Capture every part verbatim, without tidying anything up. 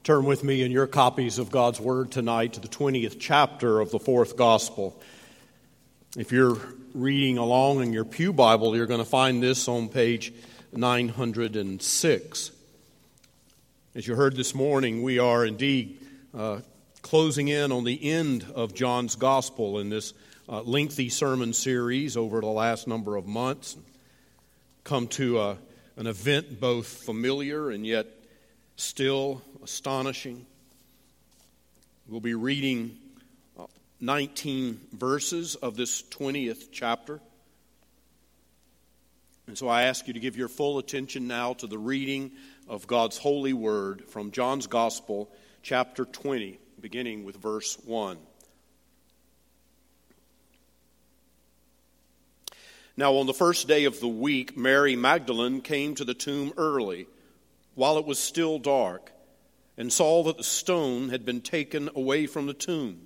Turn with me in your copies of God's Word tonight to the twentieth chapter of the fourth Gospel. If you're reading along in your pew Bible, you're going to find this on page nine hundred six. As you heard this morning, we are indeed uh, closing in on the end of John's Gospel in this uh, lengthy sermon series over the last number of months. Come to uh, an event both familiar and yet still astonishing. We'll be reading nineteen verses of this twentieth chapter. And so I ask you to give your full attention now to the reading of God's holy word from John's Gospel, chapter twenty, beginning with verse one. Now on the first day of the week, Mary Magdalene came to the tomb early, while it was still dark, and saw that the stone had been taken away from the tomb.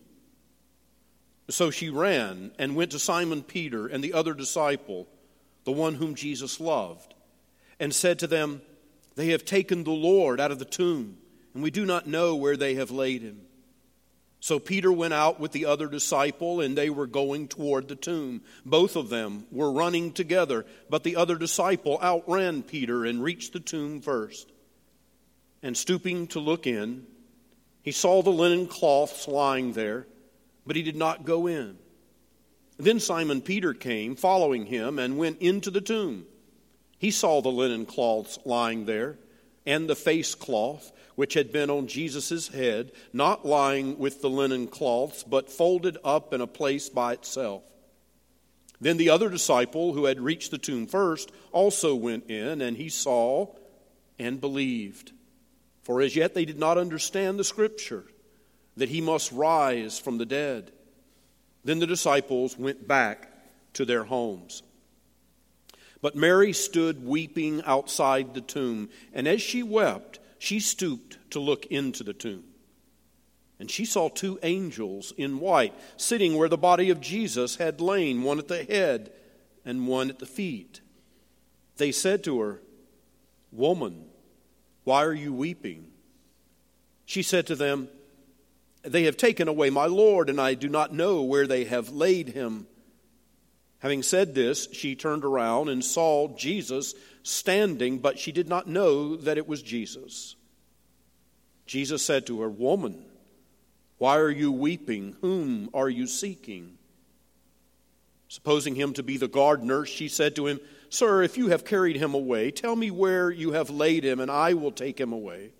So she ran and went to Simon Peter and the other disciple, the one whom Jesus loved, and said to them, "They have taken the Lord out of the tomb, and we do not know where they have laid him." So Peter went out with the other disciple, and they were going toward the tomb. Both of them were running together, but the other disciple outran Peter and reached the tomb first. And stooping to look in, he saw the linen cloths lying there, but he did not go in. Then Simon Peter came, following him, and went into the tomb. He saw the linen cloths lying there, and the face cloth, which had been on Jesus' head, not lying with the linen cloths, but folded up in a place by itself. Then the other disciple, who had reached the tomb first, also went in, and he saw and believed. For as yet they did not understand the scripture, that he must rise from the dead. Then the disciples went back to their homes. But Mary stood weeping outside the tomb, and as she wept, she stooped to look into the tomb. And she saw two angels in white, sitting where the body of Jesus had lain, one at the head and one at the feet. They said to her, "Woman, why are you weeping?" She said to them, "They have taken away my Lord, and I do not know where they have laid him." Having said this, she turned around and saw Jesus standing, but she did not know that it was Jesus. Jesus said to her, "Woman, why are you weeping? Whom are you seeking?" Supposing him to be the gardener, she said to him, "Sir, if you have carried him away, tell me where you have laid him, and I will take him away."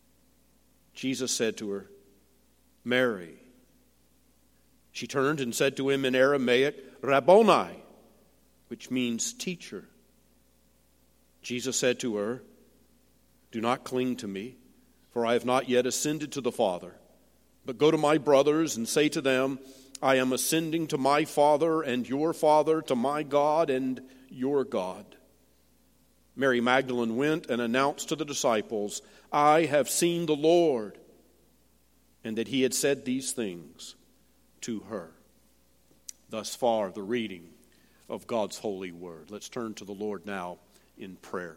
Jesus said to her, "Mary." She turned and said to him in Aramaic, "Rabboni," which means teacher. Jesus said to her, "Do not cling to me, for I have not yet ascended to the Father. But go to my brothers and say to them, I am ascending to my Father and your Father, to my God and your God." Mary Magdalene went and announced to the disciples, "I have seen the Lord," and that he had said these things to her. Thus far, the reading of God's holy word. Let's turn to the Lord now in prayer.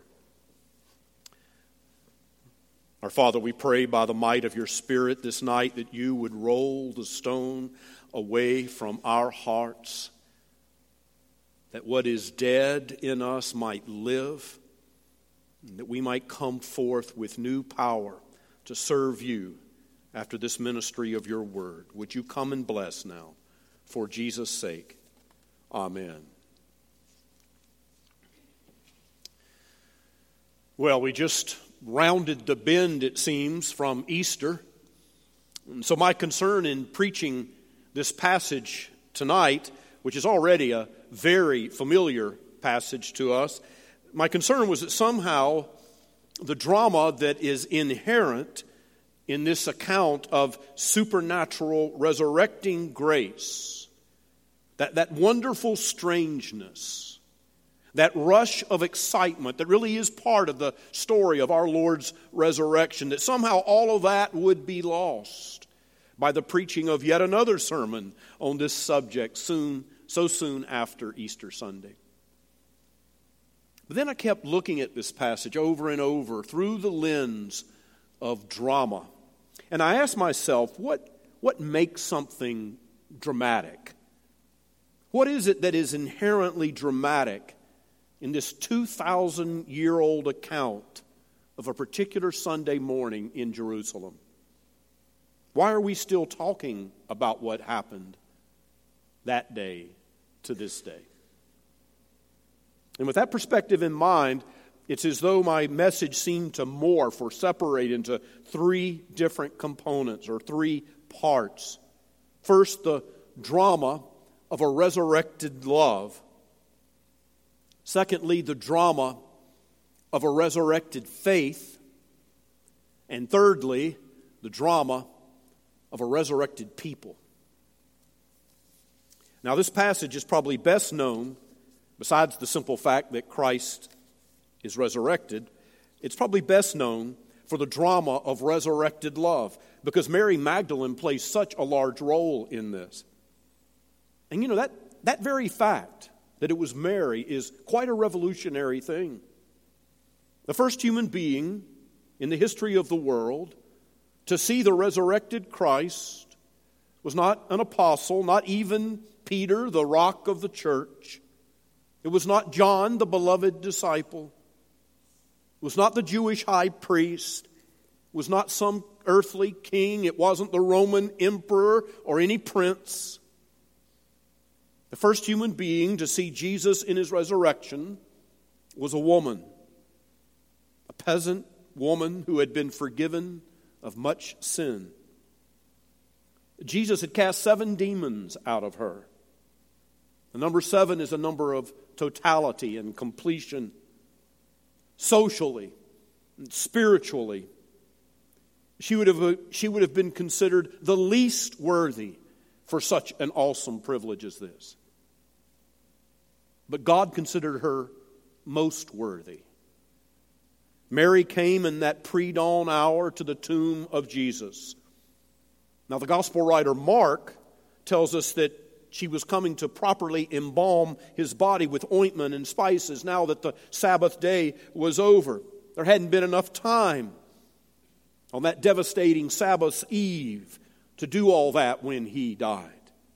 Our Father, we pray by the might of your Spirit this night that you would roll the stone away from our hearts, that what is dead in us might live, and that we might come forth with new power to serve you after this ministry of your word. Would you come and bless now, for Jesus' sake. Amen. Well, we just rounded the bend, it seems, from Easter. And so my concern in preaching this passage tonight, which is already a very familiar passage to us, my concern was that somehow the drama that is inherent in this account of supernatural resurrecting grace, that, that wonderful strangeness, that rush of excitement that really is part of the story of our Lord's resurrection, that somehow all of that would be lost by the preaching of yet another sermon on this subject soon, so soon after Easter Sunday. But then I kept looking at this passage over and over through the lens of drama And I ask myself, what, what makes something dramatic? What is it that is inherently dramatic in this two thousand year old account of a particular Sunday morning in Jerusalem? Why are we still talking about what happened that day to this day? And with that perspective in mind, it's as though my message seemed to morph or separate into three different components or three parts. First, the drama of a resurrected love. Secondly, the drama of a resurrected faith. And thirdly, the drama of a resurrected people. Now, this passage is probably best known, besides the simple fact that Christ is resurrected, it's probably best known for the drama of resurrected love, because Mary Magdalene plays such a large role in this. And you know, that, that very fact that it was Mary is quite a revolutionary thing. The first human being in the history of the world to see the resurrected Christ was not an apostle, not even Peter, the rock of the church. It was not John, the beloved disciple. It was not the Jewish high priest. It was not some earthly king. It wasn't the Roman emperor or any prince. The first human being to see Jesus in his resurrection was a woman, a peasant woman who had been forgiven of much sin. Jesus had cast seven demons out of her. The number seven is a number of totality and completion, socially and spiritually. She would have, she would have been considered the least worthy for such an awesome privilege as this. But God considered her most worthy. Mary came in that pre-dawn hour to the tomb of Jesus. Now, the gospel writer Mark tells us that she was coming to properly embalm his body with ointment and spices now that the Sabbath day was over. There hadn't been enough time on that devastating Sabbath eve to do all that when he died.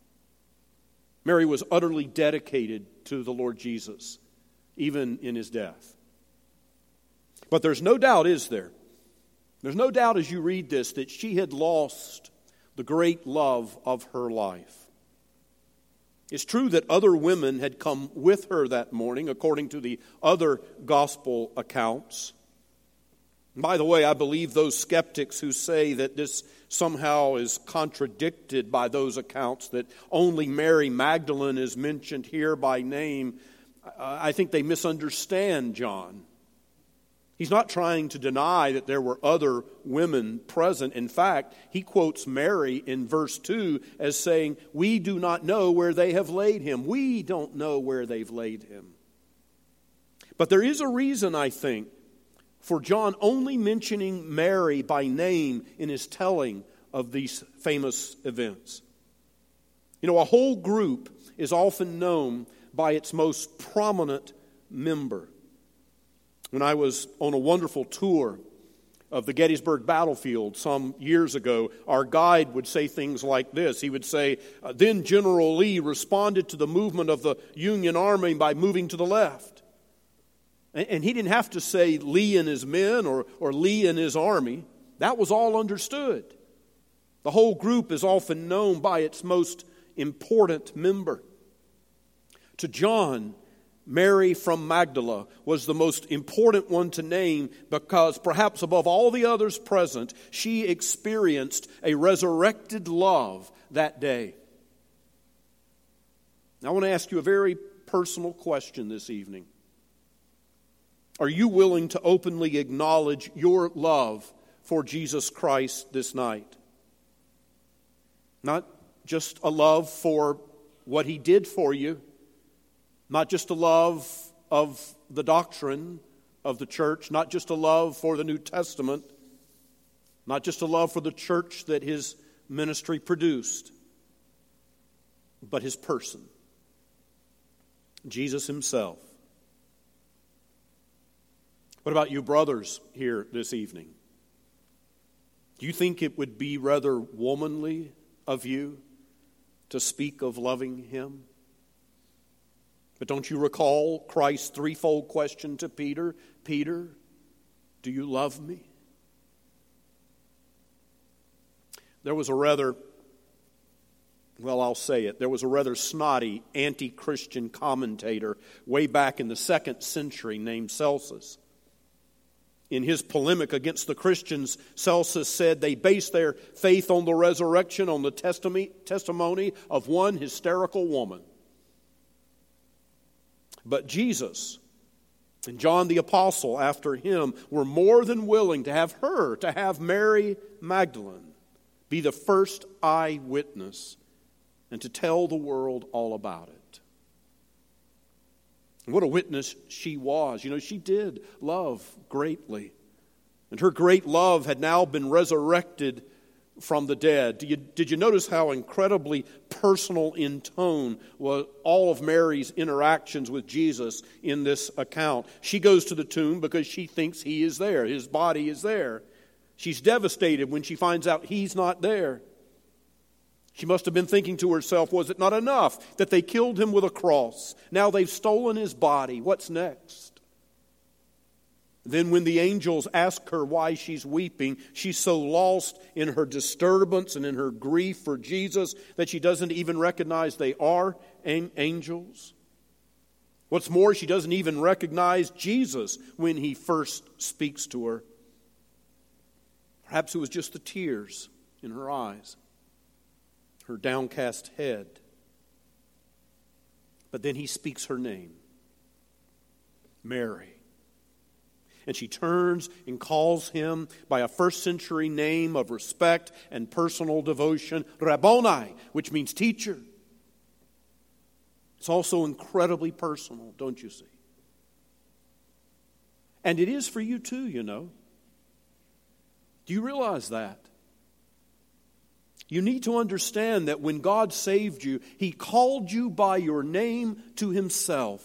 Mary was utterly dedicated to the Lord Jesus, even in his death. But there's no doubt, is there? There's no doubt as you read this that she had lost the great love of her life. It's true that other women had come with her that morning, according to the other gospel accounts. By the way, I believe those skeptics who say that this somehow is contradicted by those accounts, that only Mary Magdalene is mentioned here by name, I think they misunderstand John. He's not trying to deny that there were other women present. In fact, he quotes Mary in verse two as saying, "We do not know where they have laid him." We don't know where they've laid him. But there is a reason, I think, for John only mentioning Mary by name in his telling of these famous events. You know, a whole group is often known by its most prominent member. When I was on a wonderful tour of the Gettysburg battlefield some years ago, our guide would say things like this. He would say, "Then General Lee responded to the movement of the Union Army by moving to the left." And he didn't have to say Lee and his men or, or Lee and his army. That was all understood. The whole group is often known by its most important member. To John, Mary from Magdala was the most important one to name because perhaps above all the others present, she experienced a resurrected love that day. Now, I want to ask you a very personal question this evening. Are you willing to openly acknowledge your love for Jesus Christ this night? Not just a love for what he did for you, not just a love of the doctrine of the church, not just a love for the New Testament, not just a love for the church that his ministry produced, but his person, Jesus himself. What about you brothers here this evening? Do you think it would be rather womanly of you to speak of loving him? But don't you recall Christ's threefold question to Peter? Peter, do you love me? There was a rather, well, I'll say it, there was a rather snotty anti-Christian commentator way back in the second century named Celsus. In his polemic against the Christians, Celsus said they based their faith on the resurrection on the testimony of one hysterical woman. But Jesus and John the Apostle after him were more than willing to have her, to have Mary Magdalene, be the first eyewitness and to tell the world all about it. And what a witness she was. You know, she did love greatly. And her great love had now been resurrected from the dead. Did you, did you notice how incredibly personal in tone was all of Mary's interactions with Jesus in this account? She goes to the tomb because she thinks he is there. His body is there. She's devastated when she finds out he's not there. She must have been thinking to herself, was it not enough that they killed him with a cross? Now they've stolen his body. What's next? Then when the angels ask her why she's weeping, she's so lost in her disturbance and in her grief for Jesus that she doesn't even recognize they are angels. What's more, she doesn't even recognize Jesus when he first speaks to her. Perhaps it was just the tears in her eyes, her downcast head. But then he speaks her name, Mary. And she turns and calls him by a first century name of respect and personal devotion, Rabboni, which means teacher. It's also incredibly personal, don't you see? And it is for you too, you know. Do you realize that? You need to understand that when God saved you, He called you by your name to Himself.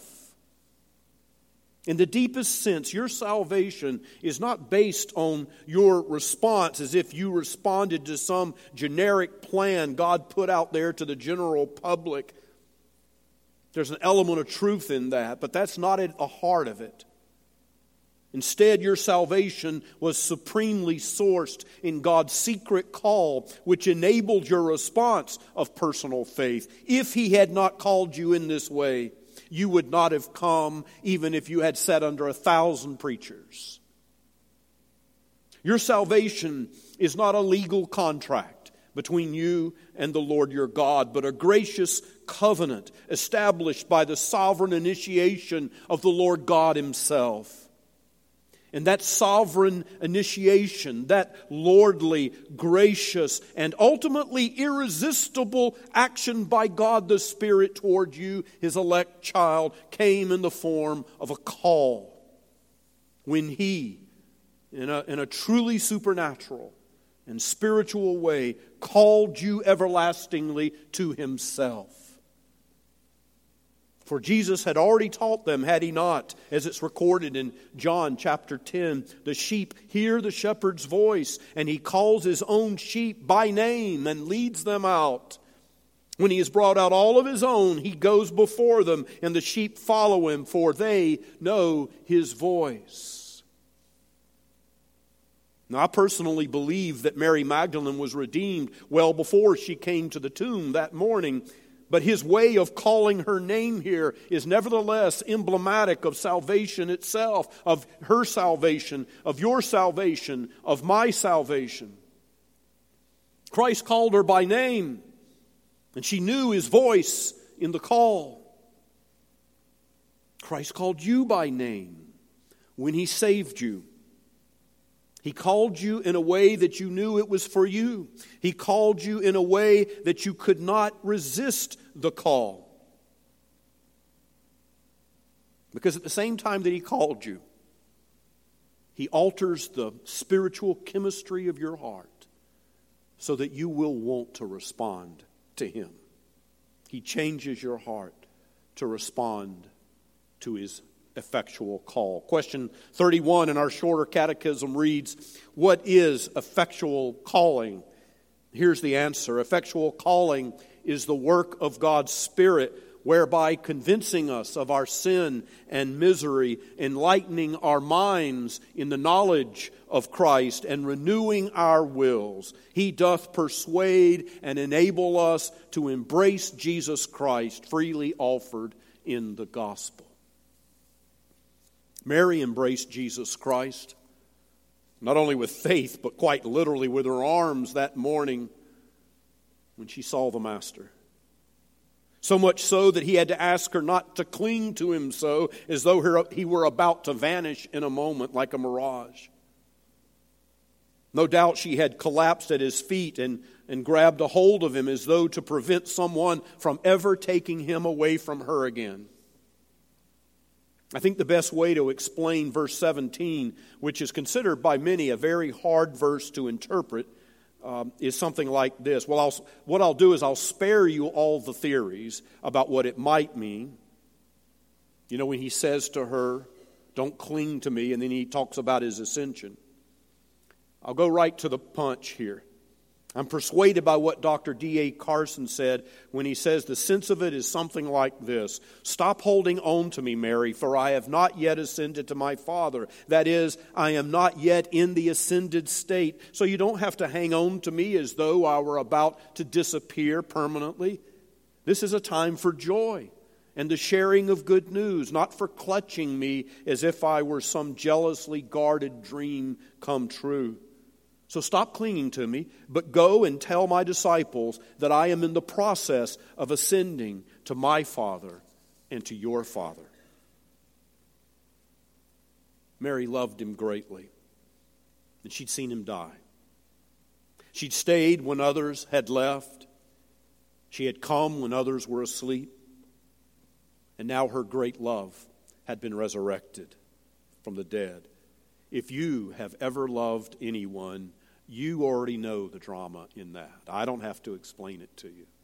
In the deepest sense, your salvation is not based on your response as if you responded to some generic plan God put out there to the general public. There's an element of truth in that, but that's not at the heart of it. Instead, your salvation was supremely sourced in God's secret call, which enabled your response of personal faith. If He had not called you in this way, you would not have come even if you had sat under a thousand preachers. Your salvation is not a legal contract between you and the Lord your God, but a gracious covenant established by the sovereign initiation of the Lord God Himself. And that sovereign initiation, that lordly, gracious, and ultimately irresistible action by God the Spirit toward you, His elect child, came in the form of a call. When He, in a, in a truly supernatural and spiritual way, called you everlastingly to Himself. For Jesus had already taught them, had He not, as it's recorded in John chapter ten, the sheep hear the shepherd's voice, and He calls His own sheep by name and leads them out. When He has brought out all of His own, He goes before them, and the sheep follow Him, for they know His voice. Now, I personally believe that Mary Magdalene was redeemed well before she came to the tomb that morning. But His way of calling her name here is nevertheless emblematic of salvation itself, of her salvation, of your salvation, of my salvation. Christ called her by name, and she knew His voice in the call. Christ called you by name when He saved you. He called you in a way that you knew it was for you. He called you in a way that you could not resist the call. Because at the same time that He called you, He alters the spiritual chemistry of your heart so that you will want to respond to Him. He changes your heart to respond to His effectual call. Question thirty-one in our shorter catechism reads, what is effectual calling? Here's the answer. Effectual calling is the work of God's Spirit, whereby convincing us of our sin and misery, enlightening our minds in the knowledge of Christ, and renewing our wills. He doth persuade and enable us to embrace Jesus Christ, freely offered in the gospel. Mary embraced Jesus Christ, not only with faith, but quite literally with her arms that morning when she saw the Master. So much so that he had to ask her not to cling to him so, as though he were about to vanish in a moment like a mirage. No doubt she had collapsed at his feet and, and grabbed a hold of him as though to prevent someone from ever taking him away from her again. I think the best way to explain verse seventeen, which is considered by many a very hard verse to interpret, um, is something like this. Well, I'll, what I'll do is I'll spare you all the theories about what it might mean. You know, when he says to her, don't cling to me, and then he talks about his ascension. I'll go right to the punch here. I'm persuaded by what Doctor D A Carson said when he says the sense of it is something like this. Stop holding on to me, Mary, for I have not yet ascended to my Father. That is, I am not yet in the ascended state. So you don't have to hang on to me as though I were about to disappear permanently. This is a time for joy and the sharing of good news, not for clutching me as if I were some jealously guarded dream come true. So stop clinging to me, but go and tell my disciples that I am in the process of ascending to my Father and to your Father. Mary loved him greatly, and she'd seen him die. She'd stayed when others had left. She had come when others were asleep. And now her great love had been resurrected from the dead. If you have ever loved anyone, you already know the drama in that. I don't have to explain it to you.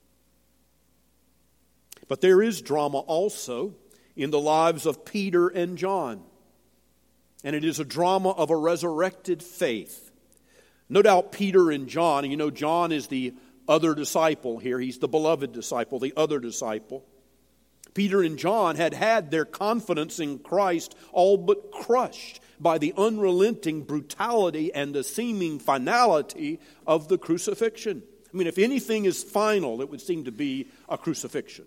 But there is drama also in the lives of Peter and John. And it is a drama of a resurrected faith. No doubt Peter and John, and you know John is the other disciple here. He's the beloved disciple, the other disciple. Peter and John had had their confidence in Christ all but crushed by the unrelenting brutality and the seeming finality of the crucifixion. I mean, if anything is final, it would seem to be a crucifixion.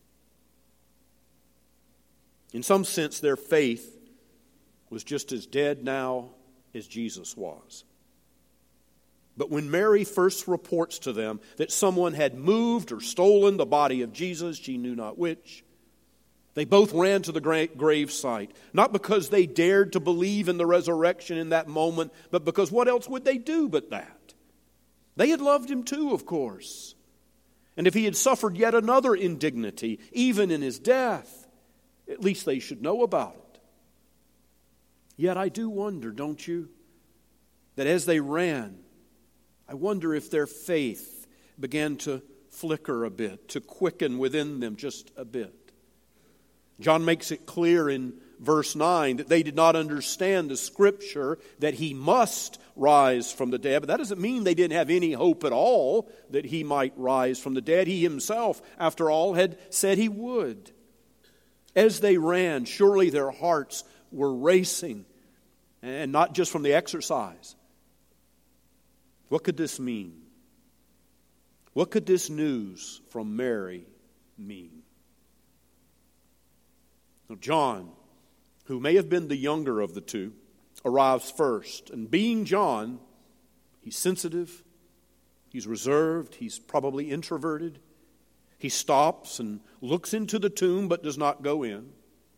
In some sense, their faith was just as dead now as Jesus was. But when Mary first reports to them that someone had moved or stolen the body of Jesus, she knew not which, they both ran to the grave site, not because they dared to believe in the resurrection in that moment, but because what else would they do but that? They had loved him too, of course. And if he had suffered yet another indignity, even in his death, at least they should know about it. Yet I do wonder, don't you, that as they ran, I wonder if their faith began to flicker a bit, to quicken within them just a bit. John makes it clear in verse nine that they did not understand the scripture that he must rise from the dead. But that doesn't mean they didn't have any hope at all that he might rise from the dead. He himself, after all, had said he would. As they ran, surely their hearts were racing, and not just from the exercise. What could this mean? What could this news from Mary mean? Now, John, who may have been the younger of the two, arrives first. And being John, he's sensitive, he's reserved, he's probably introverted. He stops and looks into the tomb but does not go in.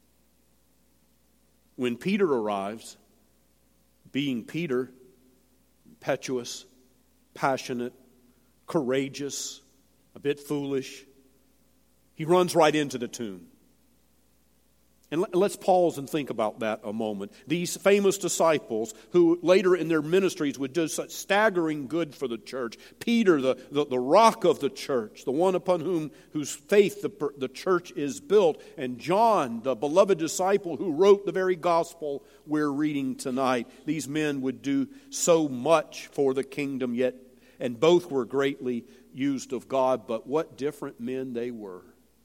When Peter arrives, being Peter, impetuous, passionate, courageous, a bit foolish, he runs right into the tomb. And let's pause and think about that a moment. These famous disciples who later in their ministries would do such staggering good for the church. Peter, the, the, the rock of the church, the one upon whom whose faith the, the church is built. And John, the beloved disciple who wrote the very gospel we're reading tonight. These men would do so much for the kingdom, yet, and both were greatly used of God. But what different men they were.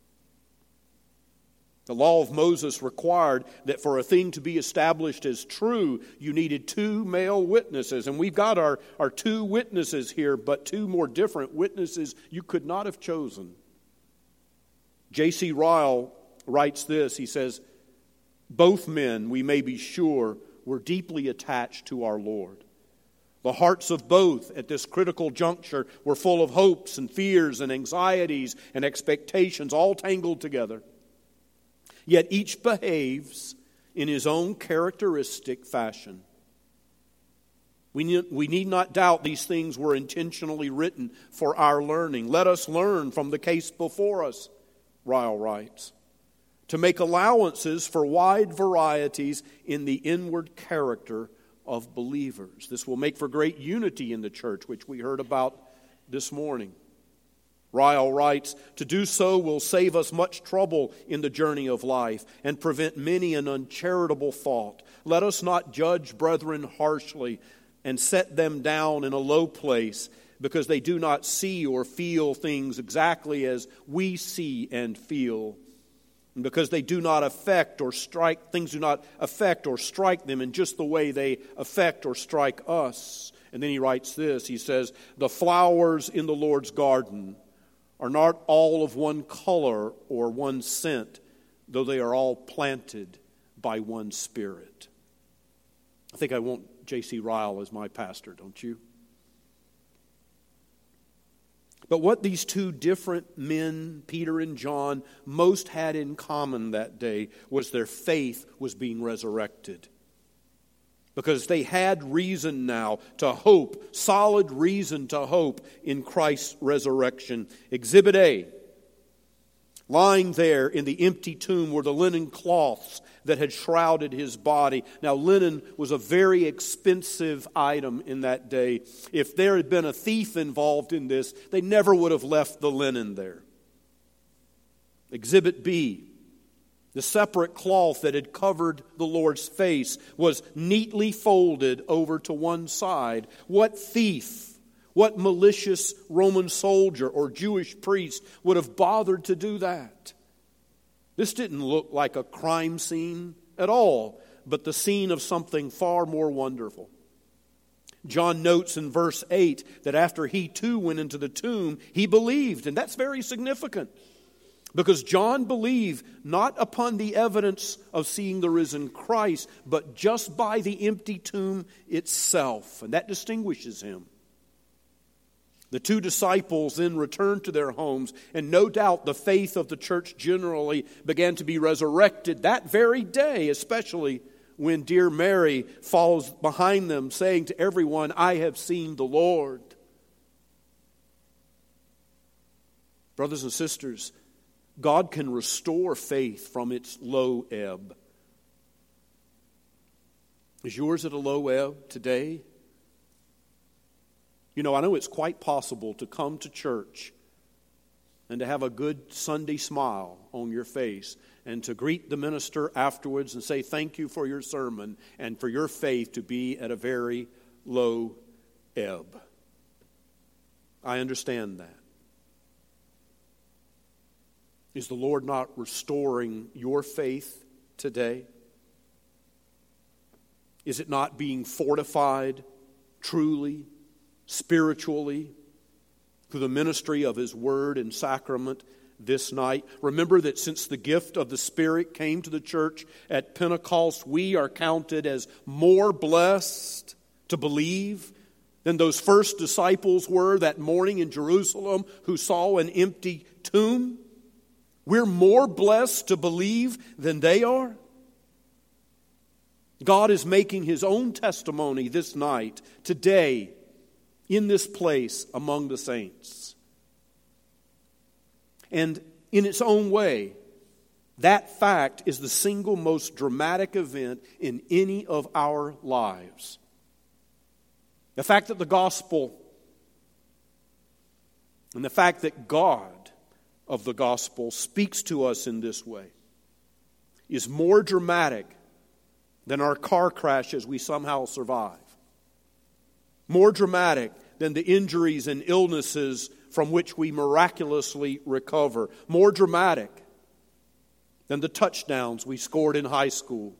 The law of Moses required that for a thing to be established as true, you needed two male witnesses. And we've got our, our two witnesses here, but two more different witnesses you could not have chosen. J C Ryle writes this. He says, both men, we may be sure, were deeply attached to our Lord. The hearts of both at this critical juncture were full of hopes and fears and anxieties and expectations, all tangled together. Yet each behaves in his own characteristic fashion. We need, we need not doubt these things were intentionally written for our learning. Let us learn from the case before us, Ryle writes, to make allowances for wide varieties in the inward character of believers. This will make for great unity in the church, which we heard about this morning. Ryle writes, to do so will save us much trouble in the journey of life and prevent many an uncharitable thought. Let us not judge brethren harshly and set them down in a low place because they do not see or feel things exactly as we see and feel. And because they do not affect or strike, things do not affect or strike them in just the way they affect or strike us. And then he writes this, he says, the flowers in the Lord's garden are not all of one color or one scent, though they are all planted by one Spirit. I think I want J C Ryle as my pastor, don't you? But what these two different men, Peter and John, most had in common that day was their faith was being resurrected. Because they had reason now to hope, solid reason to hope in Christ's resurrection. Exhibit A, lying there in the empty tomb were the linen cloths that had shrouded his body. Now, linen was a very expensive item in that day. If there had been a thief involved in this, they never would have left the linen there. Exhibit B, the separate cloth that had covered the Lord's face was neatly folded over to one side. What thief, what malicious Roman soldier or Jewish priest would have bothered to do that? This didn't look like a crime scene at all, but the scene of something far more wonderful. John notes in verse eight that after he too went into the tomb, he believed, and that's very significant. Because John believed not upon the evidence of seeing the risen Christ, but just by the empty tomb itself. And that distinguishes him. The two disciples then returned to their homes, and no doubt the faith of the church generally began to be resurrected that very day, especially when dear Mary follows behind them, saying to everyone, I have seen the Lord. Brothers and sisters, God can restore faith from its low ebb. Is yours at a low ebb today? You know, I know it's quite possible to come to church and to have a good Sunday smile on your face and to greet the minister afterwards and say thank you for your sermon and for your faith to be at a very low ebb. I understand that. Is the Lord not restoring your faith today? Is it not being fortified truly, spiritually, through the ministry of His Word and sacrament this night? Remember that since the gift of the Spirit came to the church at Pentecost, we are counted as more blessed to believe than those first disciples were that morning in Jerusalem who saw an empty tomb. We're more blessed to believe than they are. God is making His own testimony this night, today, in this place among the saints. And in its own way, That fact is the single most dramatic event in any of our lives. The fact that the gospel and the fact that God of the gospel speaks to us in this way is more dramatic than our car crashes we somehow survive. More dramatic than the injuries and illnesses from which we miraculously recover. More dramatic than the touchdowns we scored in high school.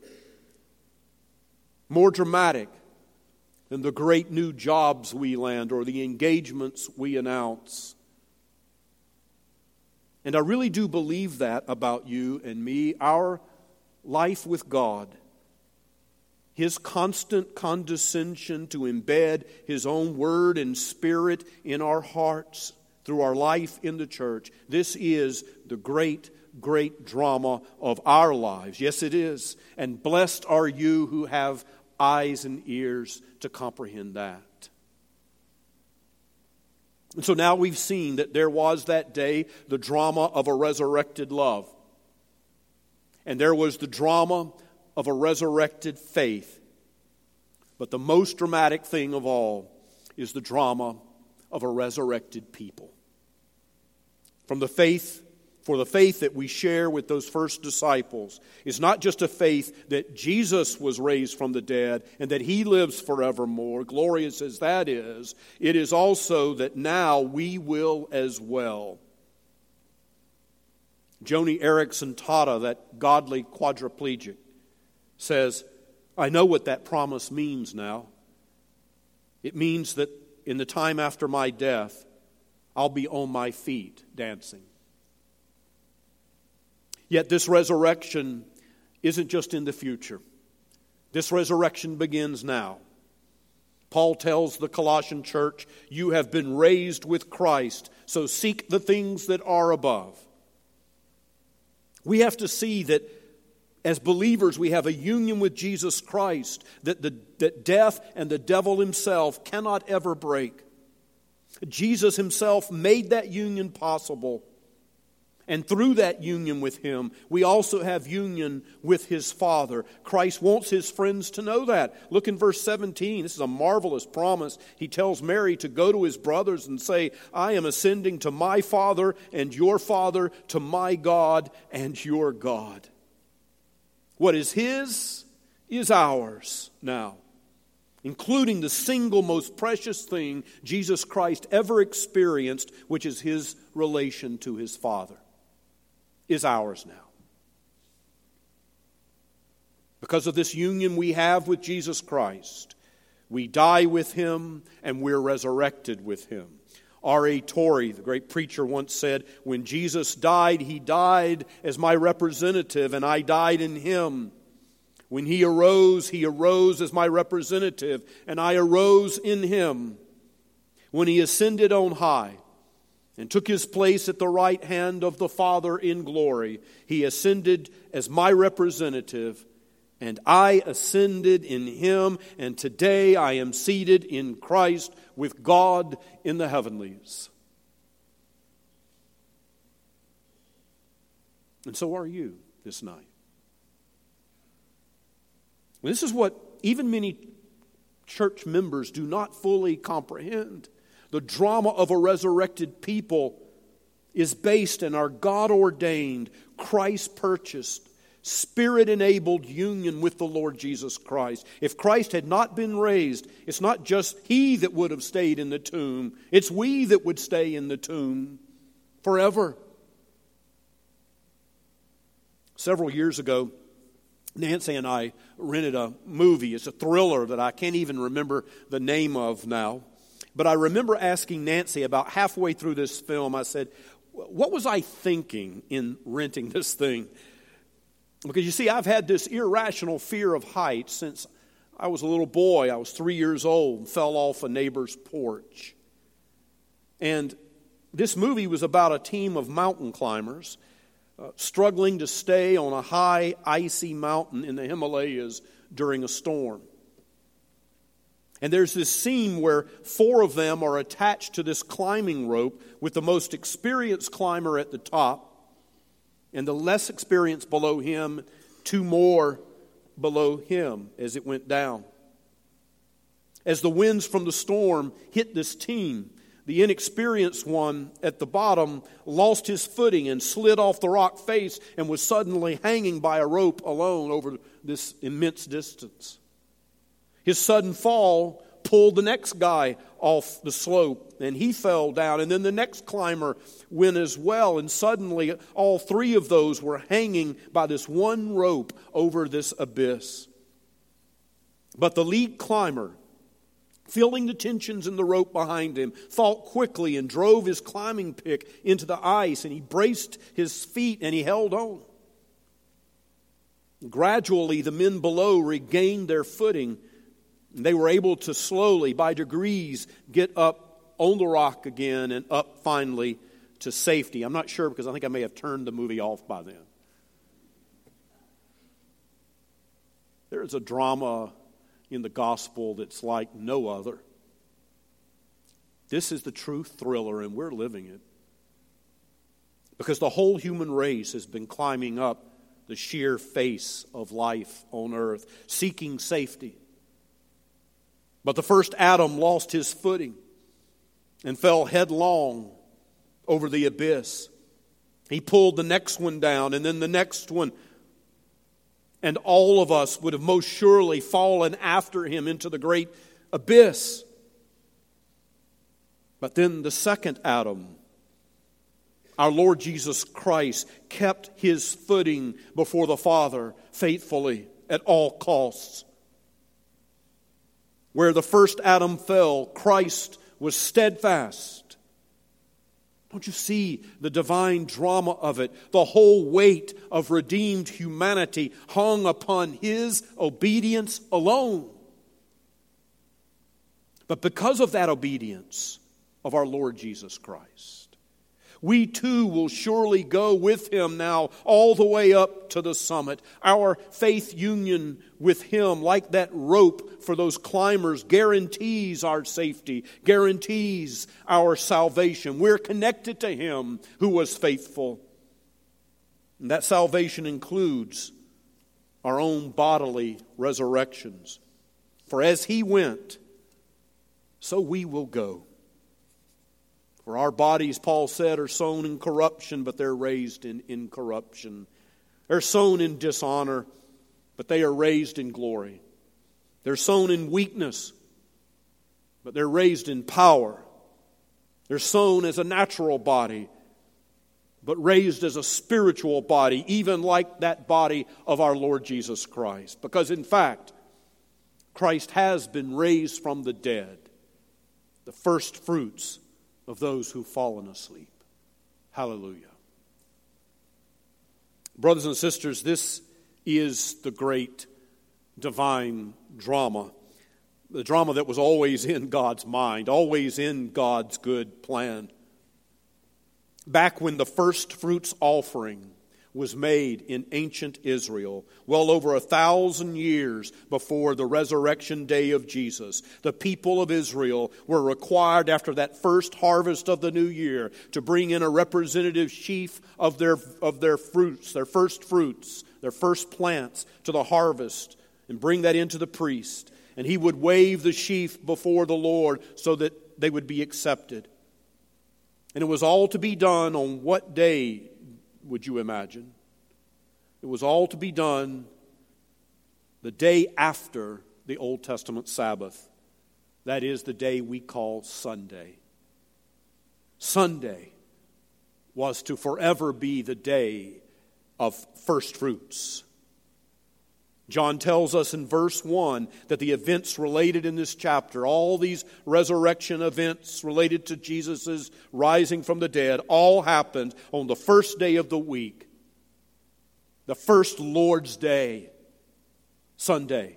More dramatic than the great new jobs we land or the engagements we announce. And I really do believe that about you and me. Our life with God, His constant condescension to embed His own Word and Spirit in our hearts through our life in the church. This is the great, great drama of our lives. Yes, it is. And blessed are you who have eyes and ears to comprehend that. And so now we've seen that there was that day the drama of a resurrected love. And there was the drama of a resurrected faith. But the most dramatic thing of all is the drama of a resurrected people. From the faith, for the faith that we share with those first disciples is not just a faith that Jesus was raised from the dead and that He lives forevermore, glorious as that is, it is also that now we will as well. Joni Eareckson Tada, that godly quadriplegic, says, I know what that promise means now. It means that in the time after my death, I'll be on my feet dancing. Yet this resurrection isn't just in the future. This resurrection begins now. Paul tells the Colossian church, you have been raised with Christ, so seek the things that are above. We have to see that as believers we have a union with Jesus Christ that, the, that death and the devil himself cannot ever break. Jesus Himself made that union possible. And through that union with Him, we also have union with His Father. Christ wants His friends to know that. Look in verse seventeen. This is a marvelous promise. He tells Mary to go to His brothers and say, I am ascending to my Father and your Father, to my God and your God. What is His is ours now, including the single most precious thing Jesus Christ ever experienced, which is His relation to His Father, is ours now. Because of this union we have with Jesus Christ, we die with Him and we're resurrected with Him. R A Torrey, the great preacher, once said, when Jesus died, He died as my representative and I died in Him. When He arose, He arose as my representative and I arose in Him. When He ascended on high and took His place at the right hand of the Father in glory, He ascended as my representative and I ascended in Him, and today I am seated in Christ with God in the heavenlies. And so are you this night. This is what even many church members do not fully comprehend. The drama of a resurrected people is based in our God-ordained, Christ-purchased, Spirit-enabled union with the Lord Jesus Christ. If Christ had not been raised, it's not just He that would have stayed in the tomb. It's we that would stay in the tomb forever. Several years ago, Nancy and I rented a movie. It's a thriller that I can't even remember the name of now. But I remember asking Nancy about halfway through this film, I said, what was I thinking in renting this thing? Because you see, I've had this irrational fear of heights since I was a little boy. I was three years old and fell off a neighbor's porch. And this movie was about a team of mountain climbers uh, struggling to stay on a high, icy mountain in the Himalayas during a storm. And there's this scene where four of them are attached to this climbing rope with the most experienced climber at the top. and the less experienced below him, two more below him as it went down. As the winds from the storm hit this team, the inexperienced one at the bottom lost his footing and slid off the rock face and was suddenly hanging by a rope alone over this immense distance. His sudden fall pulled the next guy off the slope, and he fell down, and then the next climber went as well, and suddenly all three of those were hanging by this one rope over this abyss. But the lead climber, feeling the tensions in the rope behind him, thought quickly and drove his climbing pick into the ice, and he braced his feet and he held on. Gradually, the men below regained their footing. They were able to slowly, by degrees, get up on the rock again and up finally to safety. I'm not sure because I think I may have turned the movie off by then. There is a drama in the gospel that's like no other. This is the true thriller, and we're living it. Because the whole human race has been climbing up the sheer face of life on earth, seeking safety. But the first Adam lost his footing and fell headlong over the abyss. He pulled the next one down, and then the next one. And all of us would have most surely fallen after him into the great abyss. But then the second Adam, our Lord Jesus Christ, kept his footing before the Father faithfully at all costs. Where the first Adam fell, Christ was steadfast. Don't you see the divine drama of it? The whole weight of redeemed humanity hung upon his obedience alone. But because of that obedience of our Lord Jesus Christ, we too will surely go with him now all the way up to the summit. Our faith union with him, like that rope for those climbers, guarantees our safety, guarantees our salvation. We're connected to him who was faithful. And that salvation includes our own bodily resurrections. For as he went, so we will go. For our bodies, Paul said, are sown in corruption, but they're raised in incorruption. They're sown in dishonor, but they are raised in glory. They're sown in weakness, but they're raised in power. They're sown as a natural body, but raised as a spiritual body, even like that body of our Lord Jesus Christ. Because in fact, Christ has been raised from the dead, the first fruits of those who've fallen asleep. Hallelujah. Brothers and sisters, this is the great divine drama. The drama that was always in God's mind, always in God's good plan. Back when the first fruits offering was made in ancient Israel, well over a thousand years before the resurrection day of Jesus, the people of Israel were required after that first harvest of the new year to bring in a representative sheaf of their, of their fruits, their first fruits, their first plants to the harvest, and bring that into the priest. And he would wave the sheaf before the Lord so that they would be accepted. And it was all to be done on what day, would you imagine? It was all to be done the day after the Old Testament Sabbath. That is the day we call Sunday. Sunday was to forever be the day of first fruits. John tells us in verse one that the events related in this chapter, all these resurrection events related to Jesus' rising from the dead, all happened on the first day of the week, the first Lord's Day, Sunday.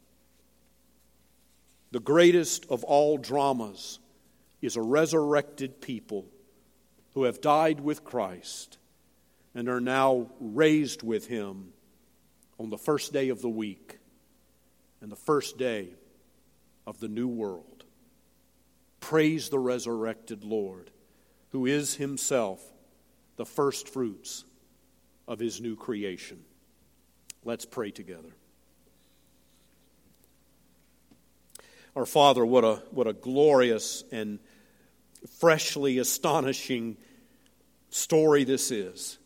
The greatest of all dramas is a resurrected people who have died with Christ and are now raised with him on the first day of the week and the first day of the new world. Praise the resurrected Lord, who is himself the first fruits of his new creation. Let's pray together. Our Father, what a what a glorious and freshly astonishing story this is.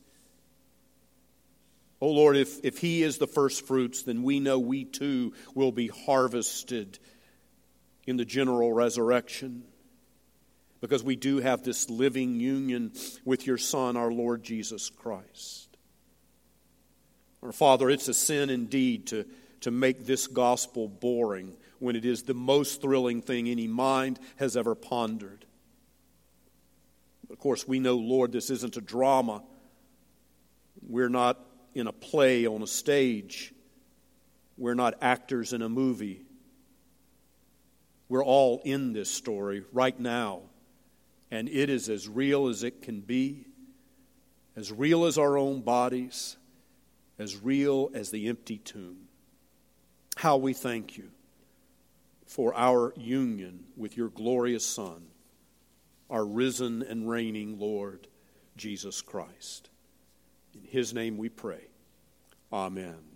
Oh Lord, if, if he is the first fruits, then we know we too will be harvested in the general resurrection, because we do have this living union with your Son, our Lord Jesus Christ. Our Father, it's a sin indeed to, to make this gospel boring when it is the most thrilling thing any mind has ever pondered. Of course, we know, Lord, this isn't a drama. We're not in a play on a stage. We're not actors in a movie. We're all in this story right now, and it is as real as it can be, as real as our own bodies, as real as the empty tomb. How we thank you for our union with your glorious Son, our risen and reigning Lord Jesus Christ. In his name we pray. Amen.